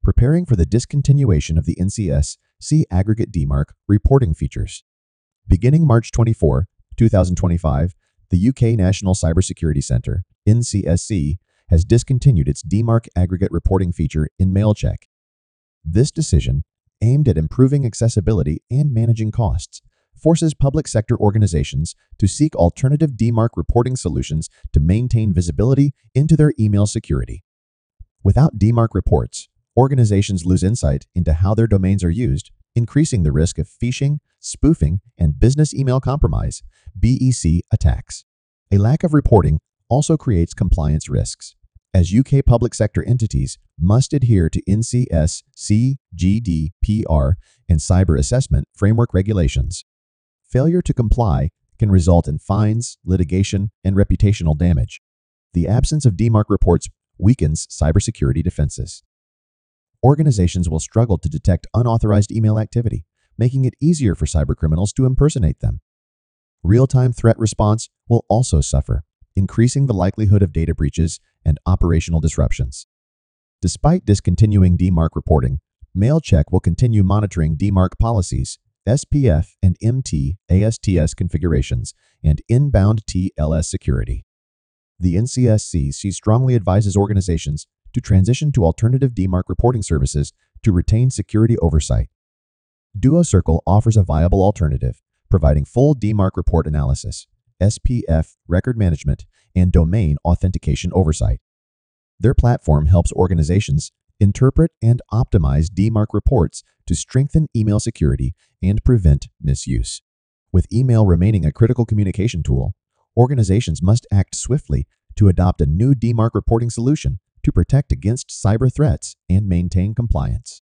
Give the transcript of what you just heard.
Preparing for the discontinuation of the NCS C Aggregate DMARC reporting features. Beginning March 24, 2025, the UK National Cybersecurity Centre, NCSC, has discontinued its DMARC aggregate reporting feature in MailCheck. This decision, aimed at improving accessibility and managing costs, forces public sector organizations to seek alternative DMARC reporting solutions to maintain visibility into their email security. Without DMARC reports, organizations lose insight into how their domains are used, increasing the risk of phishing, spoofing, and business email compromise (BEC) attacks. A lack of reporting also creates compliance risks, as UK public sector entities must adhere to NCS CGDPR and Cyber Assessment Framework regulations. Failure to comply can result in fines, litigation, and reputational damage. The absence of DMARC reports weakens cybersecurity defenses. Organizations will struggle to detect unauthorized email activity, making it easier for cybercriminals to impersonate them. Real-time threat response will also suffer, increasing the likelihood of data breaches and operational disruptions. Despite discontinuing DMARC reporting, MailCheck will continue monitoring DMARC policies, SPF and MT ASTS configurations, and inbound TLS security. The NCSC strongly advises organizations to transition to alternative DMARC reporting services to retain security oversight. DuoCircle offers a viable alternative, providing full DMARC report analysis, SPF record management, and domain authentication oversight. Their platform helps organizations interpret and optimize DMARC reports to strengthen email security and prevent misuse. With email remaining a critical communication tool, organizations must act swiftly to adopt a new DMARC reporting solution to protect against cyber threats and maintain compliance.